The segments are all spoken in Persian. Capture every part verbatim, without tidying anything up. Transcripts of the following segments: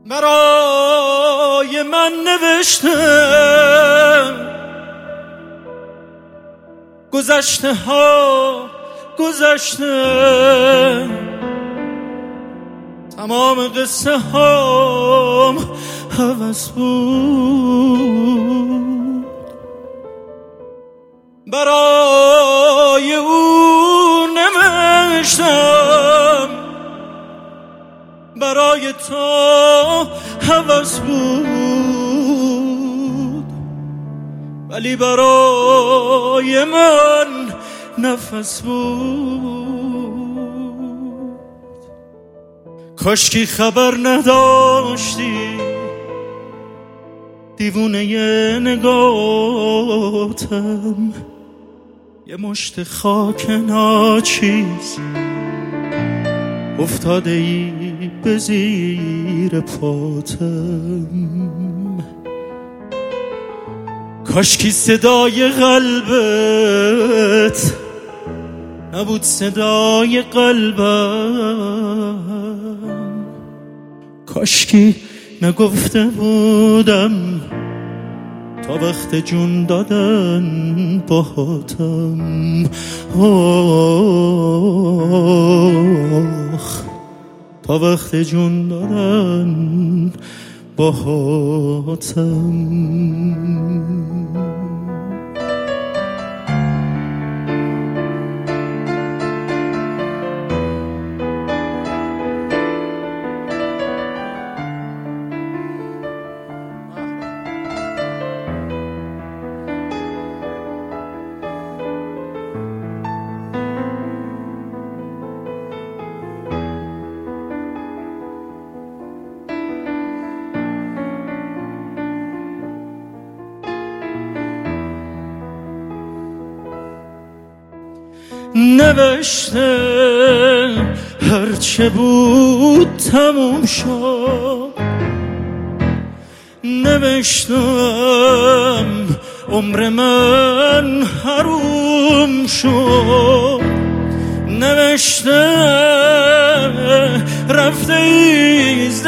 برای من نوشته گذشته ها گذشته، تمام قصه هام هوس بود. برای او نوشتم، برای تو هوس بود، ولی برای من نفس بود. کاشکی خبر نداشتی دیوونه ی نگاتم، یه مشت خاک ناچیز افتاده ای به زیر پاتم. کاشکی صدای قلبت نبود صدای قلبم، کاشکی نگفته بودم تا وقت جون دادن باهاتم. آخ تا وقت جون دادن باهاتم. نوشته هرچه بود تموم شد، نوشتم عمر من حروم شد، نوشته رفته ایزده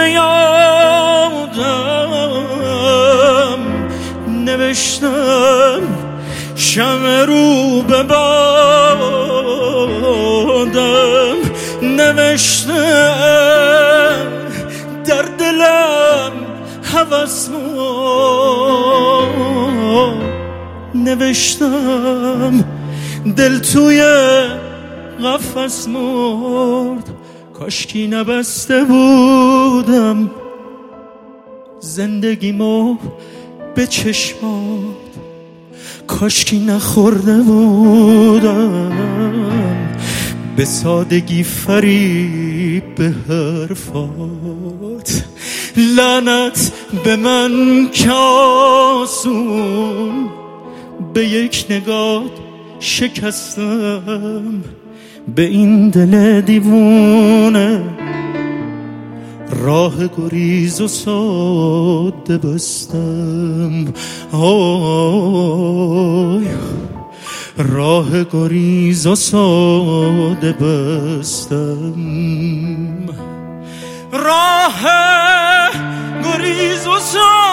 یادم، نوشتم شمع رو به بادم، نوشتم در دلم هوس مرد، نوشتم دل توی قفس مرد. کاشکی نبسته بودم زندگیمو به چشمات، کاشکی نخورده بودم به سادگی فریب به حرفات. لعنت به من که آسون به یک نگاه شکستم، به این دل دیوونه راه گریز و ساده بستم. آی راه گریز و ساده بستم، راه گریز و ساده